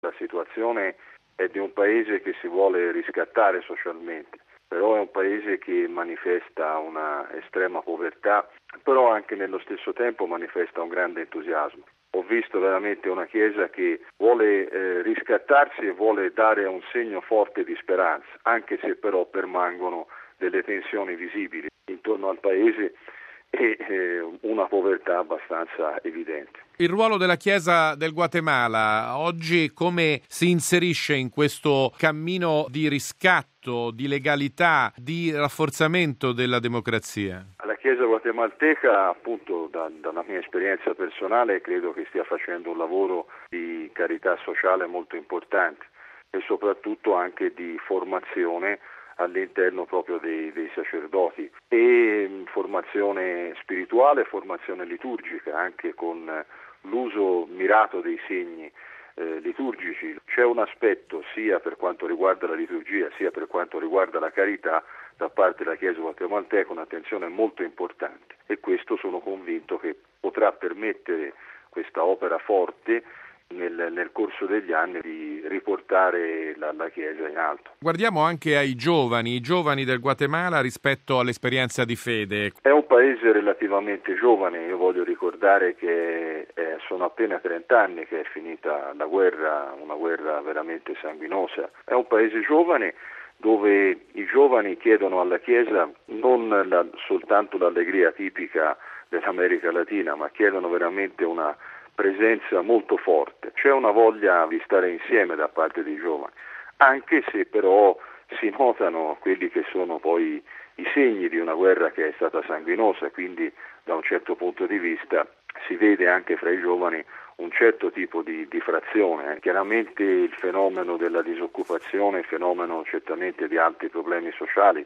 La situazione è di un paese che si vuole riscattare socialmente, però è un paese che manifesta una estrema povertà, però anche nello stesso tempo manifesta un grande entusiasmo. Ho visto veramente una Chiesa che vuole riscattarsi e vuole dare un segno forte di speranza, anche se però permangono delle tensioni visibili intorno al paese e una povertà abbastanza evidente. Il ruolo della Chiesa del Guatemala oggi come si inserisce in questo cammino di riscatto, di legalità, di rafforzamento della democrazia? La Chiesa guatemalteca, appunto, dalla mia esperienza personale, credo che stia facendo un lavoro di carità sociale molto importante e soprattutto anche di formazione all'interno proprio dei sacerdoti e formazione spirituale, formazione liturgica, anche con l'uso mirato dei segni liturgici. C'è un aspetto sia per quanto riguarda la liturgia sia per quanto riguarda la carità da parte della Chiesa guatemalteca, un'attenzione molto importante, e questo sono convinto che potrà permettere questa opera forte nel corso degli anni di riportare la Chiesa in alto. Guardiamo anche ai giovani, i giovani del Guatemala rispetto all'esperienza di fede. È un paese relativamente giovane, io voglio ricordare che sono appena 30 anni che è finita la guerra, una guerra veramente sanguinosa. È un paese giovane dove i giovani chiedono alla Chiesa non soltanto l'allegria tipica dell'America Latina, ma chiedono veramente una presenza molto forte. C'è una voglia di stare insieme da parte dei giovani, anche se però si notano quelli che sono poi i segni di una guerra che è stata sanguinosa, quindi da un certo punto di vista si vede anche fra i giovani un certo tipo di frazione. Chiaramente il fenomeno della disoccupazione, il fenomeno certamente di altri problemi sociali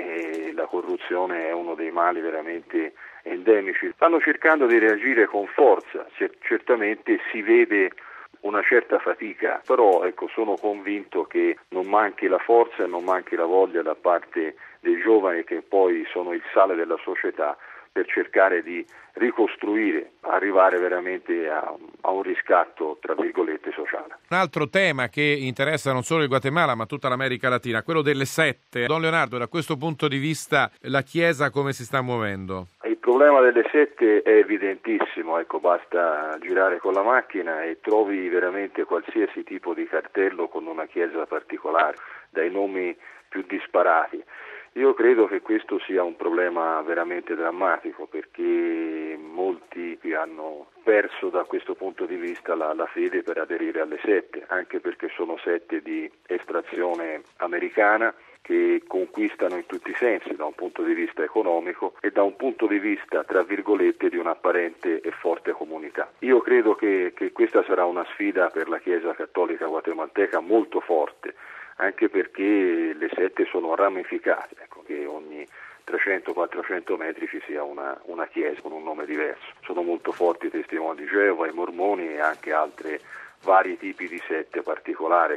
e la corruzione è uno dei mali veramente endemici. Stanno cercando di reagire con forza, certamente si vede una certa fatica, però sono convinto che non manchi la forza e non manchi la voglia da parte dei giovani, che poi sono il sale della società, per cercare di ricostruire, arrivare veramente a un riscatto, tra virgolette, sociale. Un altro tema che interessa non solo il Guatemala ma tutta l'America Latina, quello delle sette. Don Leonardo, da questo punto di vista la Chiesa come si sta muovendo? Il problema delle sette è evidentissimo, basta girare con la macchina e trovi veramente qualsiasi tipo di cartello con una chiesa particolare, dai nomi più disparati. Io credo che questo sia un problema veramente drammatico, perché molti hanno perso da questo punto di vista la fede per aderire alle sette, anche perché sono sette di estrazione americana che conquistano in tutti i sensi, da un punto di vista economico e da un punto di vista, tra virgolette, di un'apparente e forte comunità. Io credo che questa sarà una sfida per la Chiesa cattolica guatemalteca molto forte, anche perché le sette sono ramificate, che ogni 300-400 metri ci sia una chiesa con un nome diverso. Sono molto forti i testimoni di Geova, i mormoni e anche altri vari tipi di sette particolari.